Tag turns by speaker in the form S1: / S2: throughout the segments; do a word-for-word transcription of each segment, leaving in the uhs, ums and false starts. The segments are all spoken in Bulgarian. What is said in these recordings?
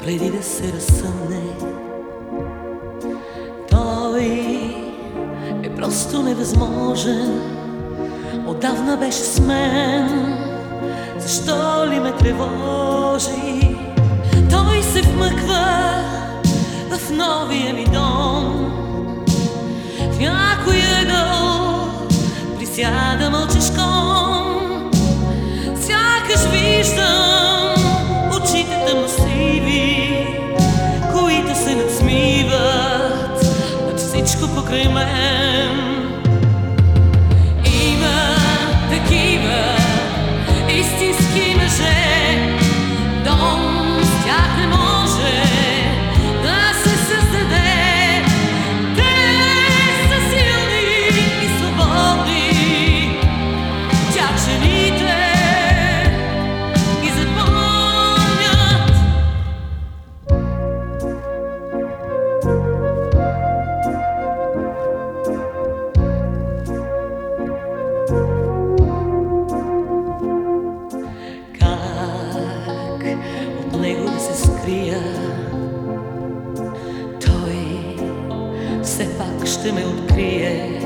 S1: преди да се разсъмне. Той е просто невъзможен, отдавна беше с мен. Защо ли ме тревожи? Той се вмъква в новия ми дом, в някой ъгъл присяда мълчешком. Сякаш виждам очите тъмносиви, които се надсмиват над всичко покрай мен. Има такива истински мъже, дом с тях не може да се създаде. Те са силни и свободни, тях жените ги запомнят. Как от него да се скрия? Той все пак ще ме открие.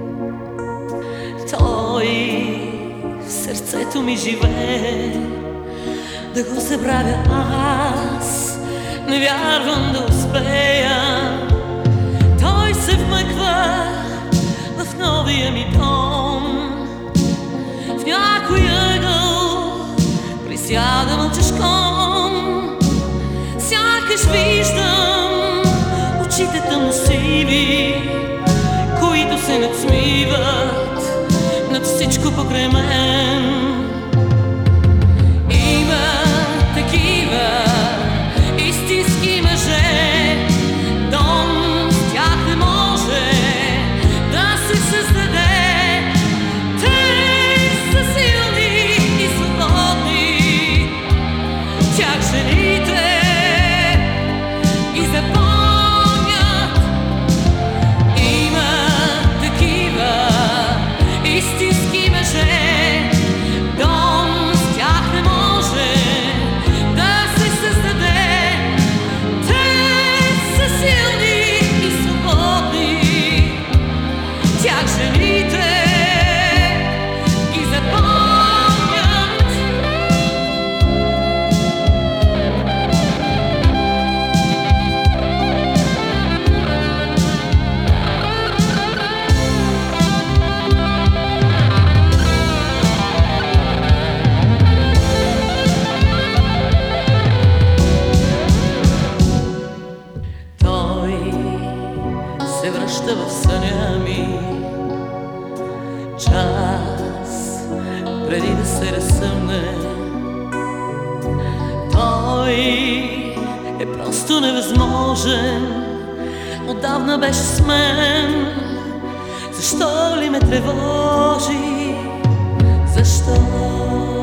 S1: Той в сърцето ми живее. Да го забравя аз не вярвам да успея. Той се вмъква в новия ми дом, в някой ъгъл присяда мълчешком. Сякаш виждам очите тъмносиви, които се надсмиват над всичко покрай мен. Има такива истински мъже, дом с тях не може да се създаде. Те са силни и свободни, тях жените ги запомнят. Има такива истински мъже, дом с тях не може да се създаде. Те са силни и свободни, тях жените ги запомнят. Той се връща в съня ми час преди да се разсъмне. Той е просто невъзможен, отдавна беше с мен. Защо ли ме тревожи? Защо?